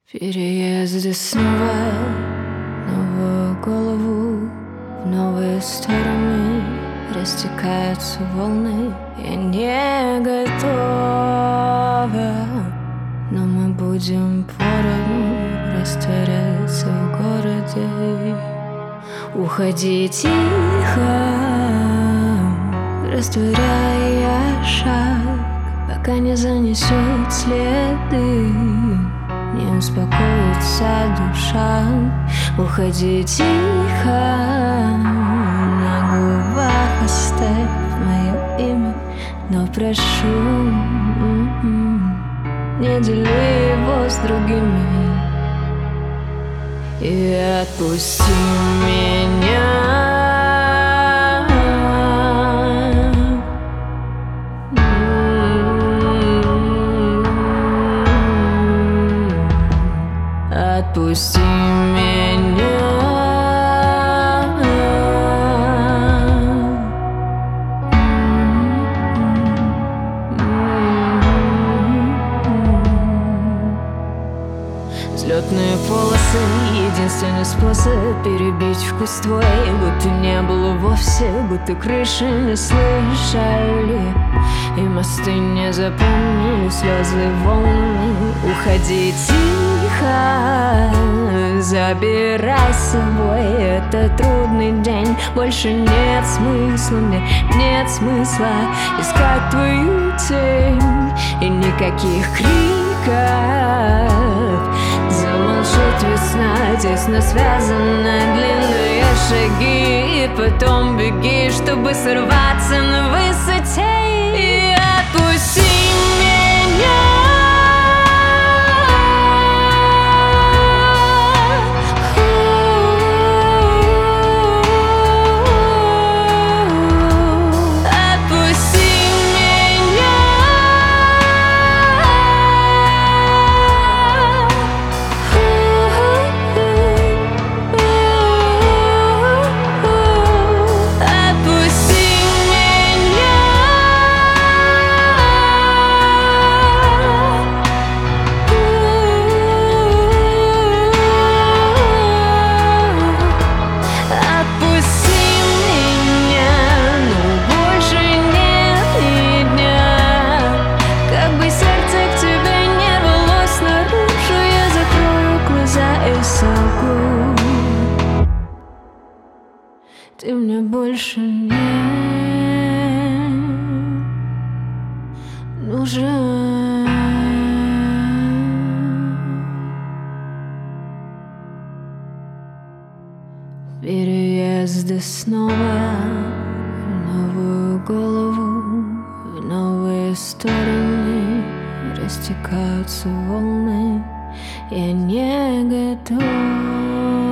Переезды снова, новую голову, в новые стороны растекаются волны. Я не готова, но мы будем поровну растворяться в городе. Уходи тихо, растворяя шаг, пока не занесет следы, не успокоится душа. Уходи тихо, на губах оставь мое имя, но прошу, не дели его с другими и отпусти меня. Отпусти меня. Взлетные полосы — единственный способ перебить вкус твой. Будто не было вовсе, будто крыши не слышали, и мосты не запомнили слезы волны. Уходи тихо, забирай с собой этот трудный день. Больше нет смысла, мне нет смысла искать твою тень, и никаких криков. Замолчит весна, тесно связаны длинные шаги, и потом беги, чтобы сорваться на высоте. И отпусти меня. Ты мне больше не нужен. Переезды снова, в новую голову, в новые стороны растекаются волны. Я не готов.